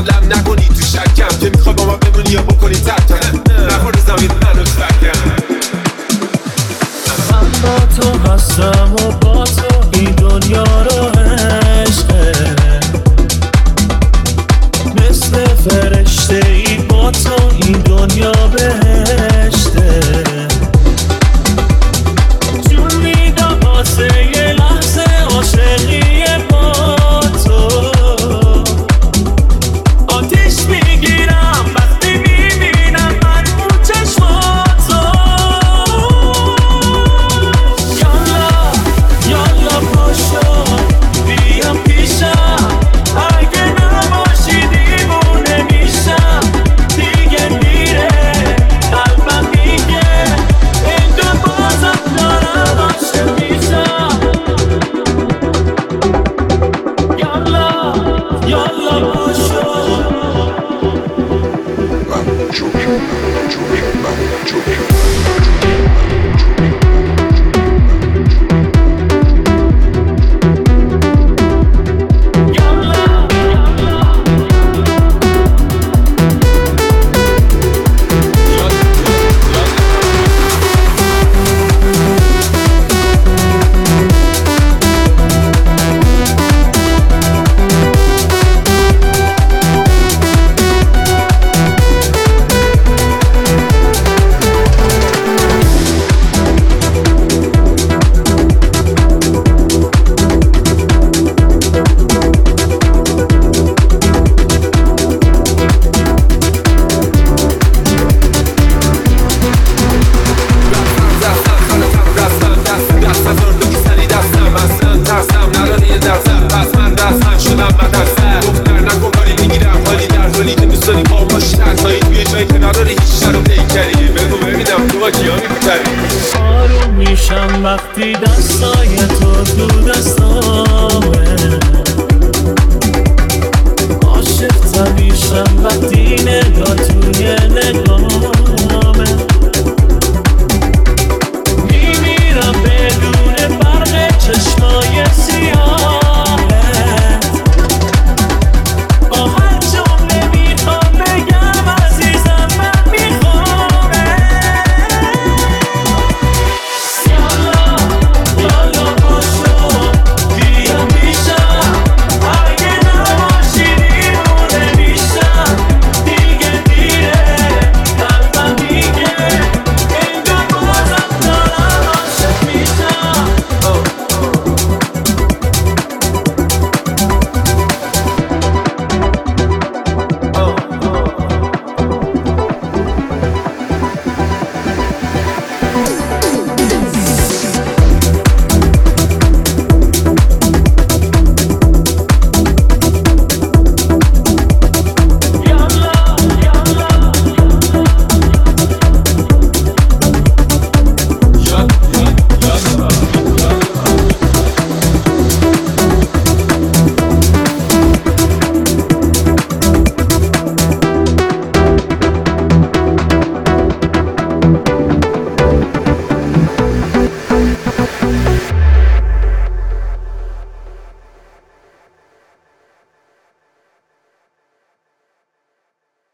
لم نکنی تو شکم که میخوای با من بمونی یا بکنی ترکم نخور زمین منو سرکم من با تو هستم و با تو این دنیا رو عشقه مثل فرشته ای با تو این دنیا بهشته جون میدم واسه یه لحظه عاشقی با تو آتیش میگیرم وقتی میبینم من اون چشماتو یالا یالا پاشو بیام پیشم اگه نباشی دیوونه میشم دیگه میره قلبم میگه اینجا بازم دارم عاشق میشم یالا یالا پاشو آروم میشم وقتی دستای تو تو دستامه عاشق میشم وقتی نگاه توی نگاه